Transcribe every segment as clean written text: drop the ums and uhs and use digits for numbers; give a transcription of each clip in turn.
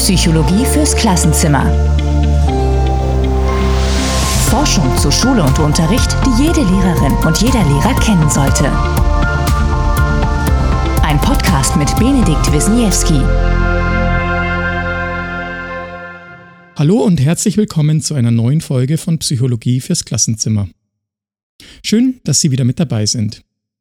Psychologie fürs Klassenzimmer. Forschung zu Schule und Unterricht, die jede Lehrerin und jeder Lehrer kennen sollte. Ein Podcast mit Benedikt Wisniewski. Hallo und herzlich willkommen zu einer neuen Folge von Psychologie fürs Klassenzimmer. Schön, dass Sie wieder mit dabei sind.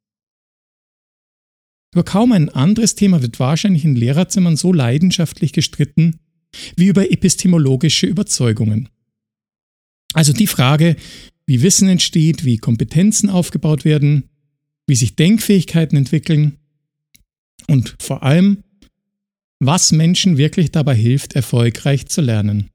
Über kaum ein anderes Thema wird wahrscheinlich in Lehrerzimmern so leidenschaftlich gestritten wie über epistemologische Überzeugungen. Also die Frage, wie Wissen entsteht, wie Kompetenzen aufgebaut werden, wie sich Denkfähigkeiten entwickeln und vor allem, was Menschen wirklich dabei hilft, erfolgreich zu lernen.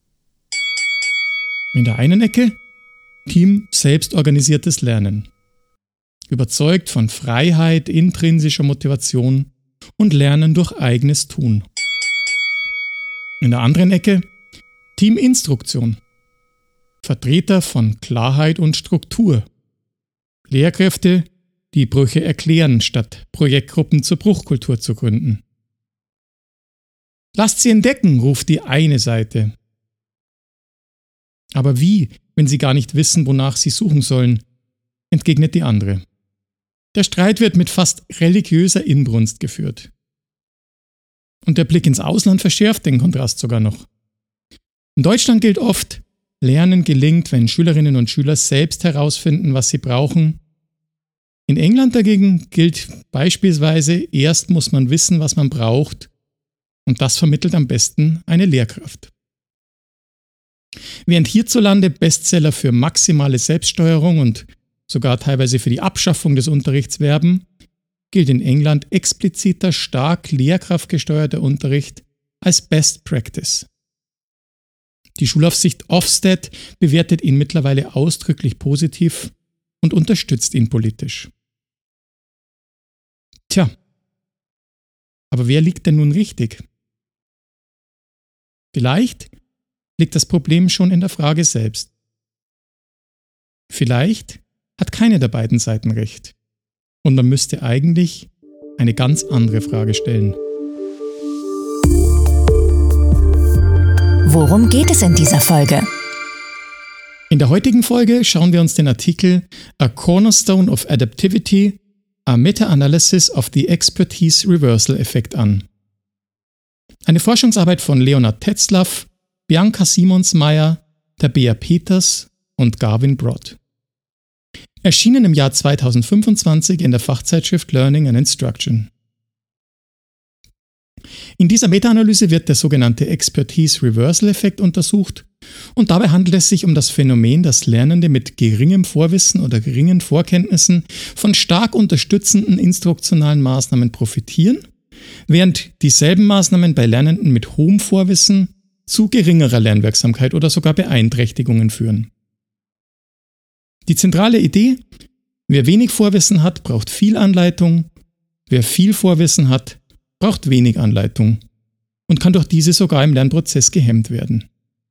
In der einen Ecke Team selbstorganisiertes Lernen. Überzeugt von Freiheit, intrinsischer Motivation und Lernen durch eigenes Tun. In der anderen Ecke Teaminstruktion. Vertreter von Klarheit und Struktur. Lehrkräfte, die Brüche erklären, statt Projektgruppen zur Bruchkultur zu gründen. Lasst sie entdecken, ruft die eine Seite. Aber wie, wenn sie gar nicht wissen, wonach sie suchen sollen, entgegnet die andere. Der Streit wird mit fast religiöser Inbrunst geführt. Und der Blick ins Ausland verschärft den Kontrast sogar noch. In Deutschland gilt oft, Lernen gelingt, wenn Schülerinnen und Schüler selbst herausfinden, was sie brauchen. In England dagegen gilt beispielsweise, erst muss man wissen, was man braucht, und das vermittelt am besten eine Lehrkraft. Während hierzulande Bestseller für maximale Selbststeuerung und sogar teilweise für die Abschaffung des Unterrichts werben, gilt in England expliziter, stark lehrkraftgesteuerter Unterricht als Best Practice. Die Schulaufsicht Ofsted bewertet ihn mittlerweile ausdrücklich positiv und unterstützt ihn politisch. Tja, aber wer liegt denn nun richtig? Vielleicht liegt das Problem schon in der Frage selbst. Vielleicht hat keine der beiden Seiten recht. Und man müsste eigentlich eine ganz andere Frage stellen. Worum geht es in dieser Folge? In der heutigen Folge schauen wir uns den Artikel A Cornerstone of Adaptivity, a Meta-Analysis of the Expertise Reversal Effect an. Eine Forschungsarbeit von Leonard Tetzlaff, Bianca Simonsmeier, Tabea Peters und Garvin Brott. Erschienen im Jahr 2025 in der Fachzeitschrift Learning and Instruction. In dieser Meta-Analyse wird der sogenannte Expertise Reversal Effekt untersucht und dabei handelt es sich um das Phänomen, dass Lernende mit geringem Vorwissen oder geringen Vorkenntnissen von stark unterstützenden instruktionalen Maßnahmen profitieren, während dieselben Maßnahmen bei Lernenden mit hohem Vorwissen zu geringerer Lernwirksamkeit oder sogar Beeinträchtigungen führen. Die zentrale Idee: Wer wenig Vorwissen hat, braucht viel Anleitung, wer viel Vorwissen hat, braucht wenig Anleitung und kann durch diese sogar im Lernprozess gehemmt werden.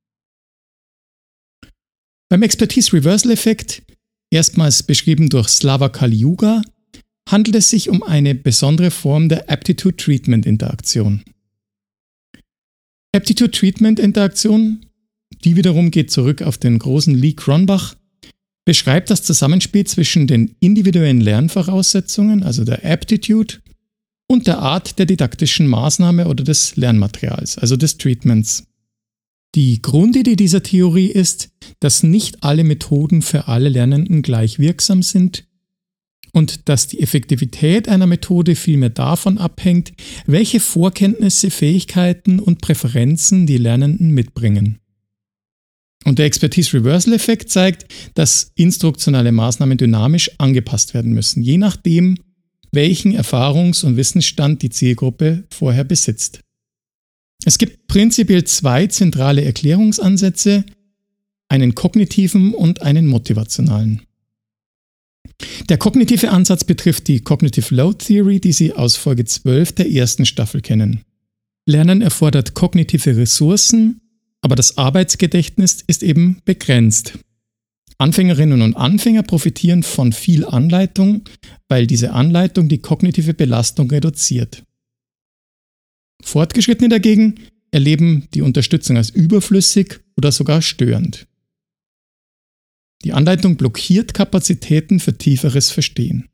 Beim Expertise Reversal Effekt, erstmals beschrieben durch Slava Kaliuga, handelt es sich um eine besondere Form der Aptitude Treatment Interaktion. Aptitude Treatment Interaktion, die wiederum geht zurück auf den großen Lee Cronbach, beschreibt das Zusammenspiel zwischen den individuellen Lernvoraussetzungen, also der Aptitude, und der Art der didaktischen Maßnahme oder des Lernmaterials, also des Treatments. Die Grundidee dieser Theorie ist, dass nicht alle Methoden für alle Lernenden gleich wirksam sind und dass die Effektivität einer Methode vielmehr davon abhängt, welche Vorkenntnisse, Fähigkeiten und Präferenzen die Lernenden mitbringen. Und der Expertise Reversal Effekt zeigt, dass instruktionale Maßnahmen dynamisch angepasst werden müssen, je nachdem, welchen Erfahrungs- und Wissensstand die Zielgruppe vorher besitzt. Es gibt prinzipiell zwei zentrale Erklärungsansätze, einen kognitiven und einen motivationalen. Der kognitive Ansatz betrifft die Cognitive Load Theory, die Sie aus Folge 12 der ersten Staffel kennen. Lernen erfordert kognitive Ressourcen, aber das Arbeitsgedächtnis ist eben begrenzt. Anfängerinnen und Anfänger profitieren von viel Anleitung, weil diese Anleitung die kognitive Belastung reduziert. Fortgeschrittene dagegen erleben die Unterstützung als überflüssig oder sogar störend. Die Anleitung blockiert Kapazitäten für tieferes Verstehen.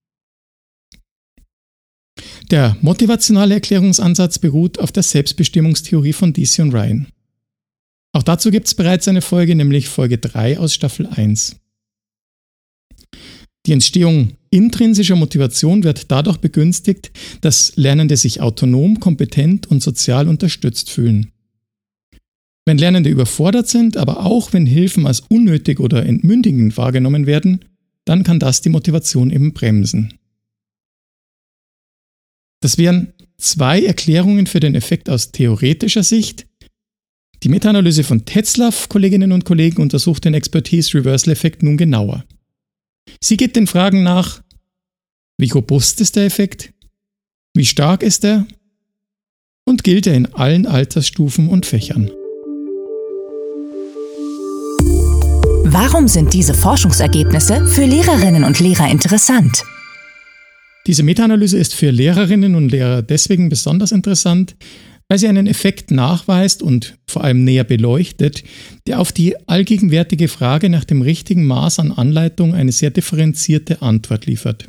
Der motivationale Erklärungsansatz beruht auf der Selbstbestimmungstheorie von Deasy und Ryan. Auch dazu gibt es bereits eine Folge, nämlich Folge 3 aus Staffel 1. Die Entstehung intrinsischer Motivation wird dadurch begünstigt, dass Lernende sich autonom, kompetent und sozial unterstützt fühlen. Wenn Lernende überfordert sind, aber auch wenn Hilfen als unnötig oder entmündigend wahrgenommen werden, dann kann das die Motivation eben bremsen. Das wären 2 Erklärungen für den Effekt aus theoretischer Sicht. Die Meta-Analyse von Tetzlaff, Kolleginnen und Kollegen, untersucht den Expertise-Reversal-Effekt nun genauer. Sie geht den Fragen nach: Wie robust ist der Effekt? Wie stark ist er? Und gilt er in allen Altersstufen und Fächern? Warum sind diese Forschungsergebnisse für Lehrerinnen und Lehrer interessant? Diese Meta-Analyse ist für Lehrerinnen und Lehrer deswegen besonders interessant, weil sie einen Effekt nachweist und vor allem näher beleuchtet, der auf die allgegenwärtige Frage nach dem richtigen Maß an Anleitung eine sehr differenzierte Antwort liefert.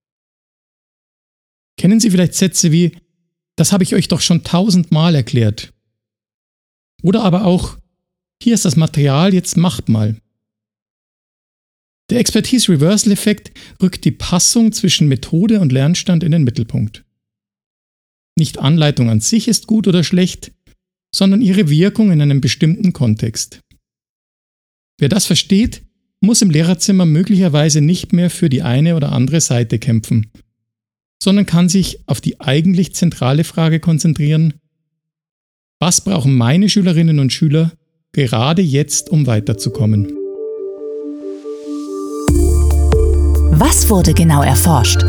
Kennen Sie vielleicht Sätze wie: Das habe ich euch doch schon 1000-mal erklärt. Oder aber auch: Hier ist das Material, jetzt macht mal. Der Expertise-Reversal-Effekt rückt die Passung zwischen Methode und Lernstand in den Mittelpunkt. Nicht Anleitung an sich ist gut oder schlecht, sondern ihre Wirkung in einem bestimmten Kontext. Wer das versteht, muss im Lehrerzimmer möglicherweise nicht mehr für die eine oder andere Seite kämpfen, sondern kann sich auf die eigentlich zentrale Frage konzentrieren: Was brauchen meine Schülerinnen und Schüler gerade jetzt, um weiterzukommen? Was wurde genau erforscht?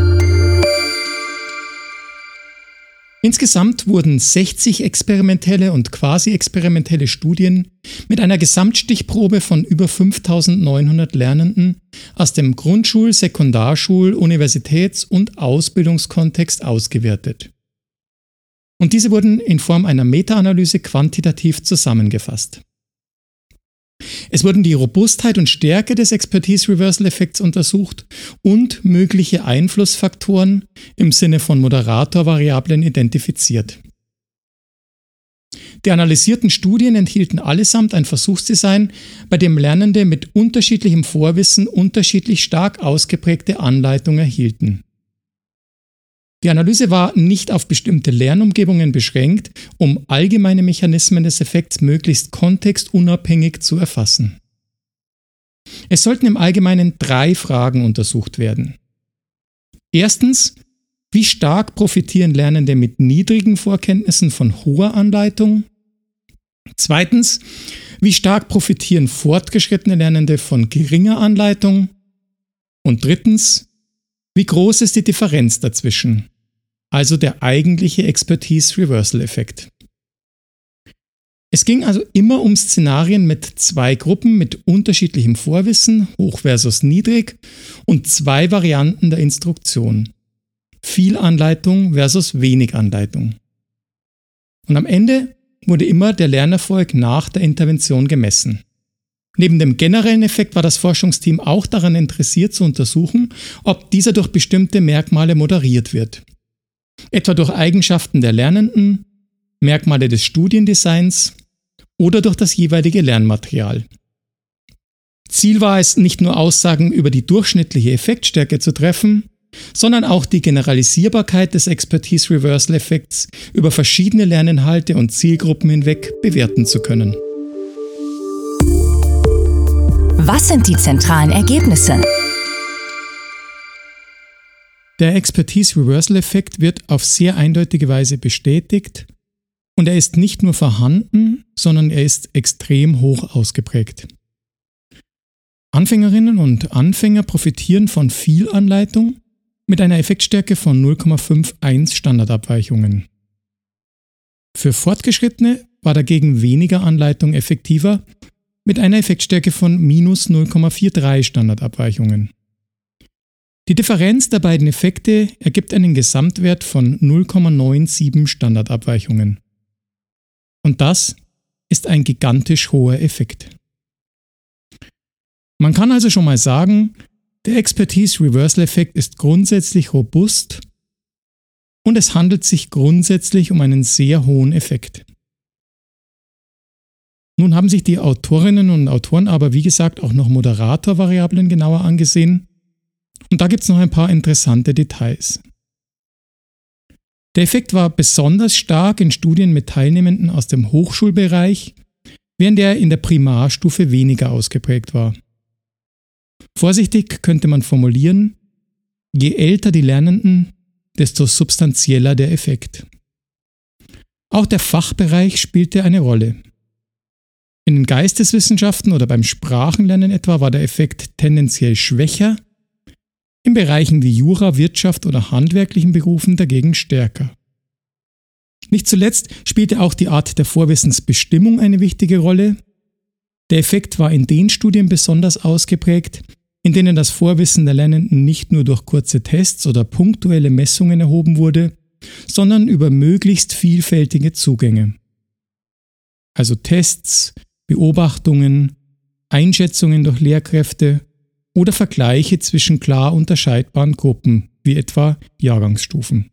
Insgesamt wurden 60 experimentelle und quasi-experimentelle Studien mit einer Gesamtstichprobe von über 5.900 Lernenden aus dem Grundschul-, Sekundarschul-, Universitäts- und Ausbildungskontext ausgewertet. Und diese wurden in Form einer Meta-Analyse quantitativ zusammengefasst. Es wurden die Robustheit und Stärke des Expertise-Reversal-Effekts untersucht und mögliche Einflussfaktoren im Sinne von Moderatorvariablen identifiziert. Die analysierten Studien enthielten allesamt ein Versuchsdesign, bei dem Lernende mit unterschiedlichem Vorwissen unterschiedlich stark ausgeprägte Anleitung erhielten. Die Analyse war nicht auf bestimmte Lernumgebungen beschränkt, um allgemeine Mechanismen des Effekts möglichst kontextunabhängig zu erfassen. Es sollten im Allgemeinen 3 Fragen untersucht werden. Erstens: Wie stark profitieren Lernende mit niedrigen Vorkenntnissen von hoher Anleitung? Zweitens: Wie stark profitieren fortgeschrittene Lernende von geringer Anleitung? Und drittens: Wie groß ist die Differenz dazwischen? Also der eigentliche Expertise-Reversal-Effekt. Es ging also immer um Szenarien mit 2 Gruppen mit unterschiedlichem Vorwissen, hoch versus niedrig, und 2 Varianten der Instruktion: viel Anleitung versus wenig Anleitung. Und am Ende wurde immer der Lernerfolg nach der Intervention gemessen. Neben dem generellen Effekt war das Forschungsteam auch daran interessiert zu untersuchen, ob dieser durch bestimmte Merkmale moderiert wird. Etwa durch Eigenschaften der Lernenden, Merkmale des Studiendesigns oder durch das jeweilige Lernmaterial. Ziel war es, nicht nur Aussagen über die durchschnittliche Effektstärke zu treffen, sondern auch die Generalisierbarkeit des Expertise-Reversal-Effekts über verschiedene Lerninhalte und Zielgruppen hinweg bewerten zu können. Was sind die zentralen Ergebnisse? Der Expertise-Reversal-Effekt wird auf sehr eindeutige Weise bestätigt und er ist nicht nur vorhanden, sondern er ist extrem hoch ausgeprägt. Anfängerinnen und Anfänger profitieren von viel Anleitung mit einer Effektstärke von 0,51 Standardabweichungen. Für Fortgeschrittene war dagegen weniger Anleitung effektiver mit einer Effektstärke von minus 0,43 Standardabweichungen. Die Differenz der beiden Effekte ergibt einen Gesamtwert von 0,97 Standardabweichungen. Und das ist ein gigantisch hoher Effekt. Man kann also schon mal sagen, der Expertise-Reversal-Effekt ist grundsätzlich robust und es handelt sich grundsätzlich um einen sehr hohen Effekt. Nun haben sich die Autorinnen und Autoren aber wie gesagt auch noch Moderatorvariablen genauer angesehen und da gibt es noch ein paar interessante Details. Der Effekt war besonders stark in Studien mit Teilnehmenden aus dem Hochschulbereich, während er in der Primarstufe weniger ausgeprägt war. Vorsichtig könnte man formulieren, je älter die Lernenden, desto substanzieller der Effekt. Auch der Fachbereich spielte eine Rolle. In den Geisteswissenschaften oder beim Sprachenlernen etwa war der Effekt tendenziell schwächer, in Bereichen wie Jura, Wirtschaft oder handwerklichen Berufen dagegen stärker. Nicht zuletzt spielte auch die Art der Vorwissensbestimmung eine wichtige Rolle. Der Effekt war in den Studien besonders ausgeprägt, in denen das Vorwissen der Lernenden nicht nur durch kurze Tests oder punktuelle Messungen erhoben wurde, sondern über möglichst vielfältige Zugänge. Also Tests, Beobachtungen, Einschätzungen durch Lehrkräfte oder Vergleiche zwischen klar unterscheidbaren Gruppen, wie etwa Jahrgangsstufen.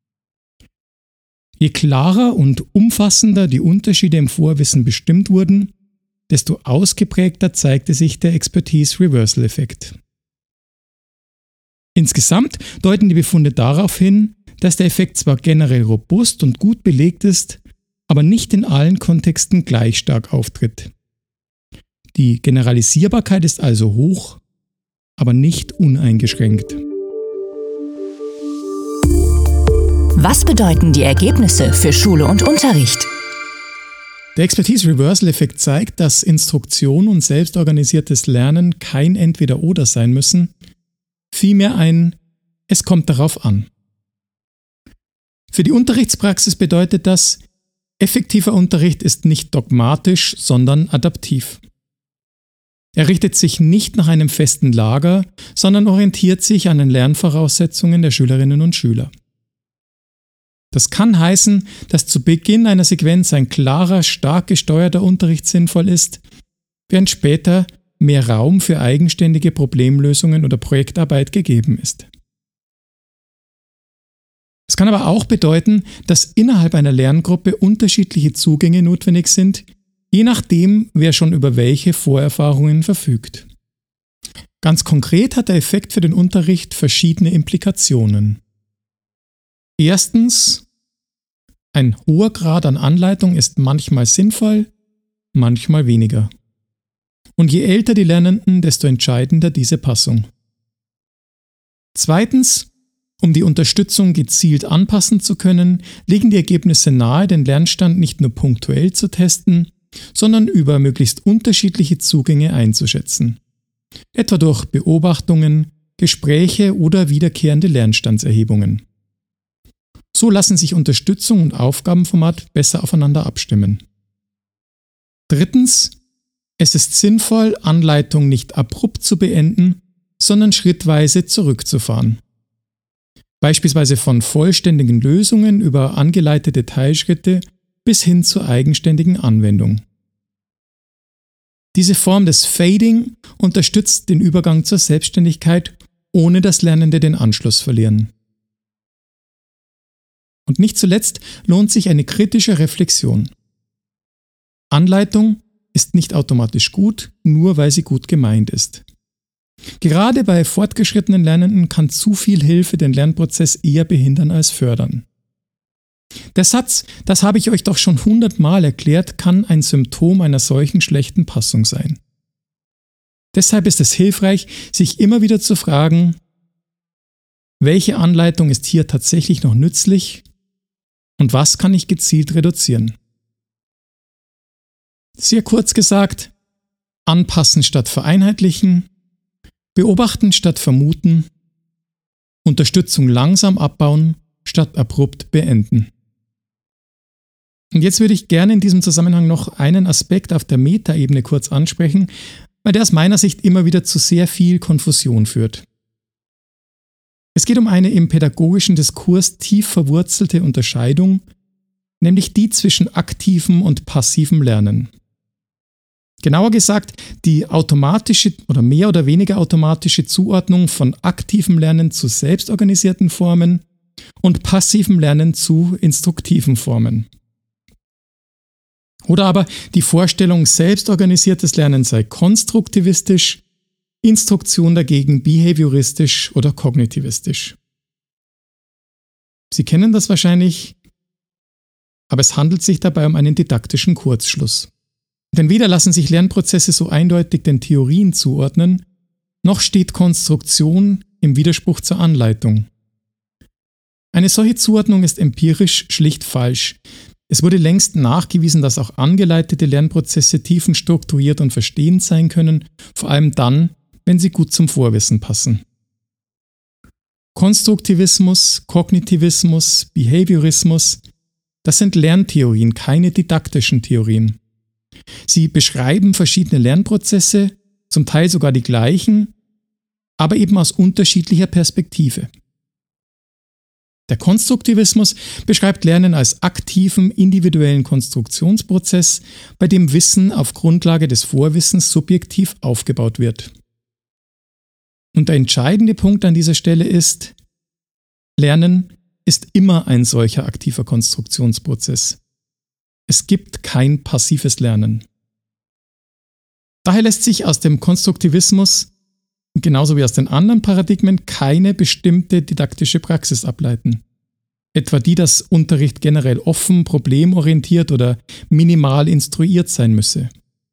Je klarer und umfassender die Unterschiede im Vorwissen bestimmt wurden, desto ausgeprägter zeigte sich der Expertise-Reversal-Effekt. Insgesamt deuten die Befunde darauf hin, dass der Effekt zwar generell robust und gut belegt ist, aber nicht in allen Kontexten gleich stark auftritt. Die Generalisierbarkeit ist also hoch, aber nicht uneingeschränkt. Was bedeuten die Ergebnisse für Schule und Unterricht? Der Expertise-Reversal-Effekt zeigt, dass Instruktion und selbstorganisiertes Lernen kein Entweder-Oder sein müssen, vielmehr ein Es kommt darauf an. Für die Unterrichtspraxis bedeutet das, effektiver Unterricht ist nicht dogmatisch, sondern adaptiv. Er richtet sich nicht nach einem festen Lager, sondern orientiert sich an den Lernvoraussetzungen der Schülerinnen und Schüler. Das kann heißen, dass zu Beginn einer Sequenz ein klarer, stark gesteuerter Unterricht sinnvoll ist, während später mehr Raum für eigenständige Problemlösungen oder Projektarbeit gegeben ist. Es kann aber auch bedeuten, dass innerhalb einer Lerngruppe unterschiedliche Zugänge notwendig sind, je nachdem, wer schon über welche Vorerfahrungen verfügt. Ganz konkret hat der Effekt für den Unterricht verschiedene Implikationen. Erstens, ein hoher Grad an Anleitung ist manchmal sinnvoll, manchmal weniger. Und je älter die Lernenden, desto entscheidender diese Passung. Zweitens, um die Unterstützung gezielt anpassen zu können, legen die Ergebnisse nahe, den Lernstand nicht nur punktuell zu testen, sondern über möglichst unterschiedliche Zugänge einzuschätzen. Etwa durch Beobachtungen, Gespräche oder wiederkehrende Lernstandserhebungen. So lassen sich Unterstützung und Aufgabenformat besser aufeinander abstimmen. Drittens, es ist sinnvoll, Anleitung nicht abrupt zu beenden, sondern schrittweise zurückzufahren. Beispielsweise von vollständigen Lösungen über angeleitete Teilschritte bis hin zur eigenständigen Anwendung. Diese Form des Fading unterstützt den Übergang zur Selbstständigkeit, ohne dass Lernende den Anschluss verlieren. Und nicht zuletzt lohnt sich eine kritische Reflexion. Anleitung ist nicht automatisch gut, nur weil sie gut gemeint ist. Gerade bei fortgeschrittenen Lernenden kann zu viel Hilfe den Lernprozess eher behindern als fördern. Der Satz, das habe ich euch doch schon 100-mal erklärt, kann ein Symptom einer solchen schlechten Passung sein. Deshalb ist es hilfreich, sich immer wieder zu fragen, welche Anleitung ist hier tatsächlich noch nützlich und was kann ich gezielt reduzieren? Sehr kurz gesagt, anpassen statt vereinheitlichen, beobachten statt vermuten, Unterstützung langsam abbauen statt abrupt beenden. Und jetzt würde ich gerne in diesem Zusammenhang noch einen Aspekt auf der Metaebene kurz ansprechen, weil der aus meiner Sicht immer wieder zu sehr viel Konfusion führt. Es geht um eine im pädagogischen Diskurs tief verwurzelte Unterscheidung, nämlich die zwischen aktivem und passivem Lernen. Genauer gesagt, die automatische oder mehr oder weniger automatische Zuordnung von aktivem Lernen zu selbstorganisierten Formen und passivem Lernen zu instruktiven Formen. Oder aber die Vorstellung, selbstorganisiertes Lernen sei konstruktivistisch, Instruktion dagegen behavioristisch oder kognitivistisch. Sie kennen das wahrscheinlich, aber es handelt sich dabei um einen didaktischen Kurzschluss. Denn weder lassen sich Lernprozesse so eindeutig den Theorien zuordnen, noch steht Konstruktion im Widerspruch zur Anleitung. Eine solche Zuordnung ist empirisch schlicht falsch. Es wurde längst nachgewiesen, dass auch angeleitete Lernprozesse tiefenstrukturiert und verstehend sein können, vor allem dann, wenn sie gut zum Vorwissen passen. Konstruktivismus, Kognitivismus, Behaviorismus, das sind Lerntheorien, keine didaktischen Theorien. Sie beschreiben verschiedene Lernprozesse, zum Teil sogar die gleichen, aber eben aus unterschiedlicher Perspektive. Der Konstruktivismus beschreibt Lernen als aktiven, individuellen Konstruktionsprozess, bei dem Wissen auf Grundlage des Vorwissens subjektiv aufgebaut wird. Und der entscheidende Punkt an dieser Stelle ist, Lernen ist immer ein solcher aktiver Konstruktionsprozess. Es gibt kein passives Lernen. Daher lässt sich aus dem Konstruktivismus, genauso wie aus den anderen Paradigmen, keine bestimmte didaktische Praxis ableiten. Etwa die, dass Unterricht generell offen, problemorientiert oder minimal instruiert sein müsse.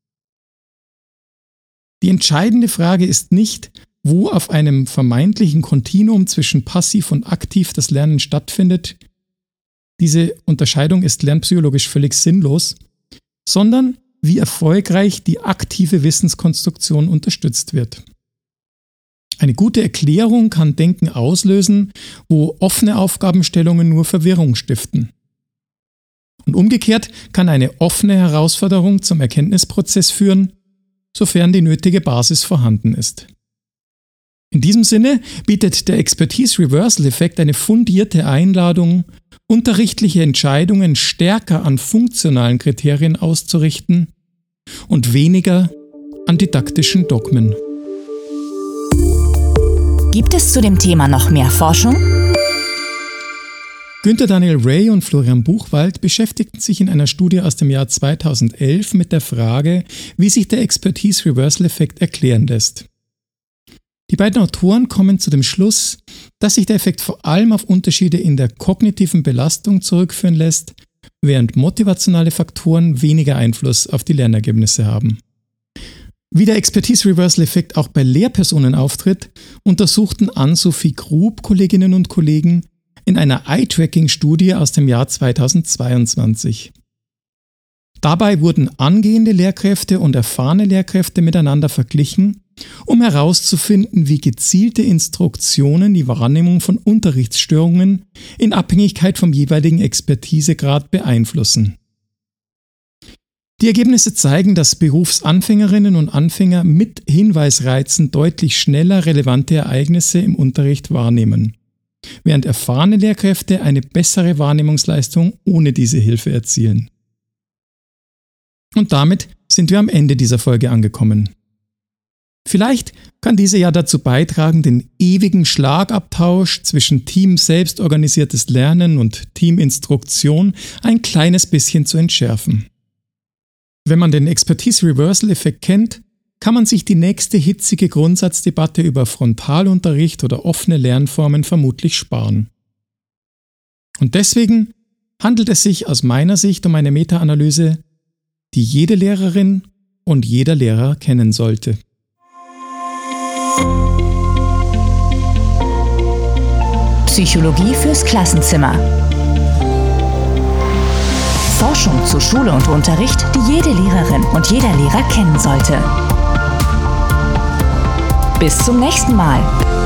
Die entscheidende Frage ist nicht, wo auf einem vermeintlichen Kontinuum zwischen passiv und aktiv das Lernen stattfindet. Diese Unterscheidung ist lernpsychologisch völlig sinnlos, sondern wie erfolgreich die aktive Wissenskonstruktion unterstützt wird. Eine gute Erklärung kann Denken auslösen, wo offene Aufgabenstellungen nur Verwirrung stiften. Und umgekehrt kann eine offene Herausforderung zum Erkenntnisprozess führen, sofern die nötige Basis vorhanden ist. In diesem Sinne bietet der Expertise-Reversal-Effekt eine fundierte Einladung, unterrichtliche Entscheidungen stärker an funktionalen Kriterien auszurichten und weniger an didaktischen Dogmen. Gibt es zu dem Thema noch mehr Forschung? Günther Daniel Ray und Florian Buchwald beschäftigten sich in einer Studie aus dem Jahr 2011 mit der Frage, wie sich der Expertise-Reversal-Effekt erklären lässt. Die beiden Autoren kommen zu dem Schluss, dass sich der Effekt vor allem auf Unterschiede in der kognitiven Belastung zurückführen lässt, während motivationale Faktoren weniger Einfluss auf die Lernergebnisse haben. Wie der Expertise-Reversal-Effekt auch bei Lehrpersonen auftritt, untersuchten Ann-Sophie Grub, Kolleginnen und Kollegen, in einer Eye-Tracking-Studie aus dem Jahr 2022. Dabei wurden angehende Lehrkräfte und erfahrene Lehrkräfte miteinander verglichen, um herauszufinden, wie gezielte Instruktionen die Wahrnehmung von Unterrichtsstörungen in Abhängigkeit vom jeweiligen Expertisegrad beeinflussen. Die Ergebnisse zeigen, dass Berufsanfängerinnen und Anfänger mit Hinweisreizen deutlich schneller relevante Ereignisse im Unterricht wahrnehmen, während erfahrene Lehrkräfte eine bessere Wahrnehmungsleistung ohne diese Hilfe erzielen. Und damit sind wir am Ende dieser Folge angekommen. Vielleicht kann diese ja dazu beitragen, den ewigen Schlagabtausch zwischen Team-selbstorganisiertes Lernen und Teaminstruktion ein kleines bisschen zu entschärfen. Wenn man den Expertise-Reversal-Effekt kennt, kann man sich die nächste hitzige Grundsatzdebatte über Frontalunterricht oder offene Lernformen vermutlich sparen. Und deswegen handelt es sich aus meiner Sicht um eine Meta-Analyse, die jede Lehrerin und jeder Lehrer kennen sollte. Psychologie fürs Klassenzimmer. Forschung zu Schule und Unterricht, die jede Lehrerin und jeder Lehrer kennen sollte. Bis zum nächsten Mal.